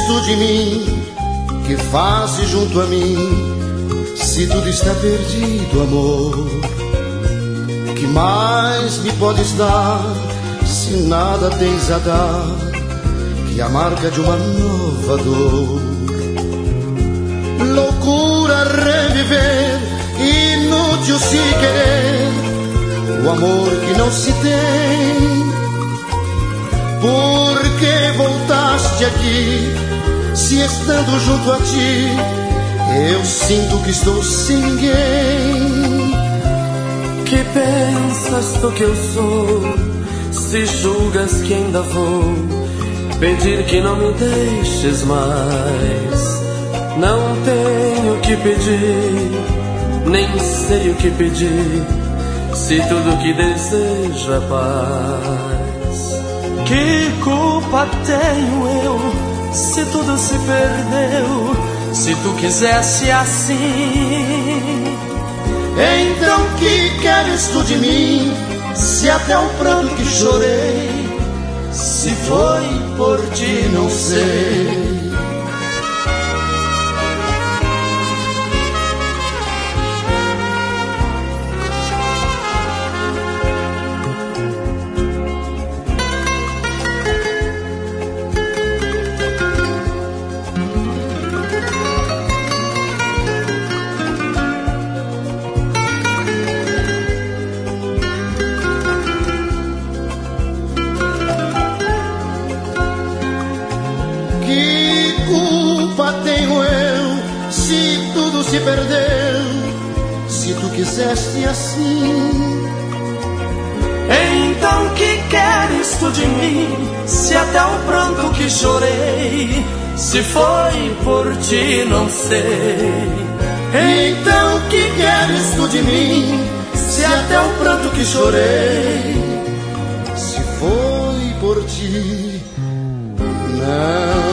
tu de mim? Que fazes junto a mim? Se tudo está perdido, amor, que mais me podes dar? Se nada tens a dar, que a marca de uma nova dor. Loucura reviver, inútil se querer o amor que não se tem. Por que voltaste aqui, se estando junto a ti eu sinto que estou sem ninguém? Que pensas tu que eu sou, se julgas que ainda vou pedir que não me deixes mais? Não tenho que pedir, nem sei o que pedir, se tudo que desejo é paz. Que culpa tenho eu, se tudo se perdeu, se tu quisesse assim? Então que queres tu de mim, se até o pranto que chorei, se foi por ti não sei. Tenho eu, se tudo se perdeu, se tu quiseste assim? Então que queres tu de mim, se até o pranto que chorei, se foi por ti não sei. Então que queres tu de mim, se até o pranto que chorei, se foi por ti não